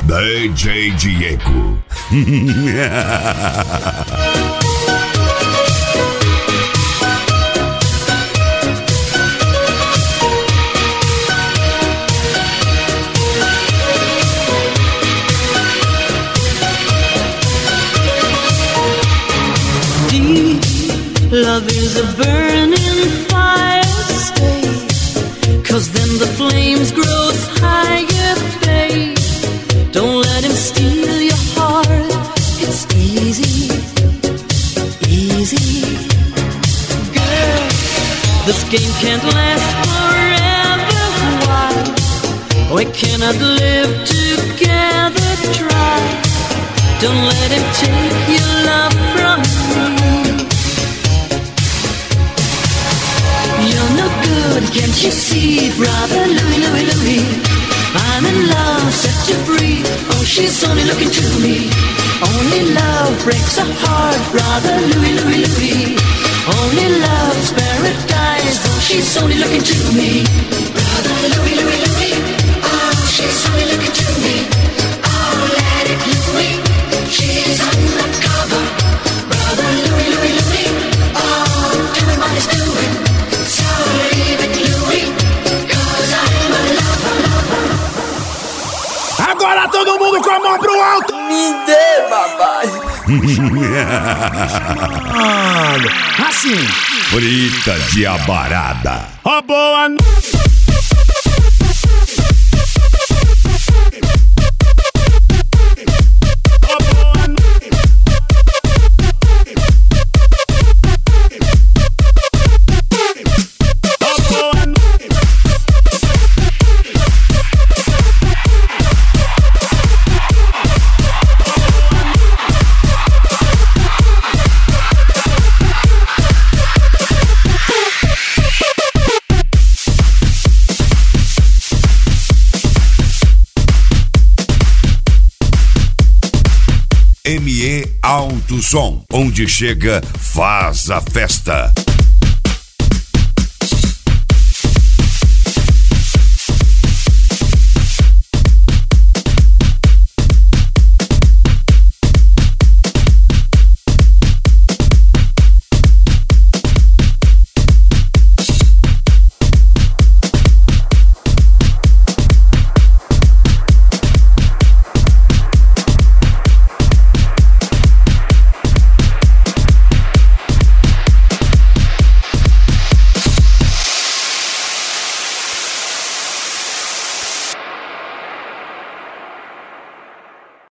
DJ Diego. Love is a burning fire, stay, 'cause then the flames grow higher, babe. Don't let him steal your heart, it's easy, easy. Girl, this game can't last forever, why? We cannot live together, try. Don't let him take your love from me. You're no good, can't you see, brother Louie, Louie, Louie? I'm in love, set you free. Oh, she's only looking to me. Only love breaks a heart, brother Louie, Louie, Louie. Only love's paradise. Oh, she's only looking to me. Brother Louie, Louie, Louie. Oh, she's only looking to me. Oh, let it Louie. She's undercover. Brother Louie, Louie, Louie. Oh, doing what he's doing. So leave it, Louie, 'cause I'm a lover. Agora todo mundo com a mão pro alto! Me dê, papai! Assim! Frita de abarada. Ó, boa! ME Alto Som, onde chega, faz a festa.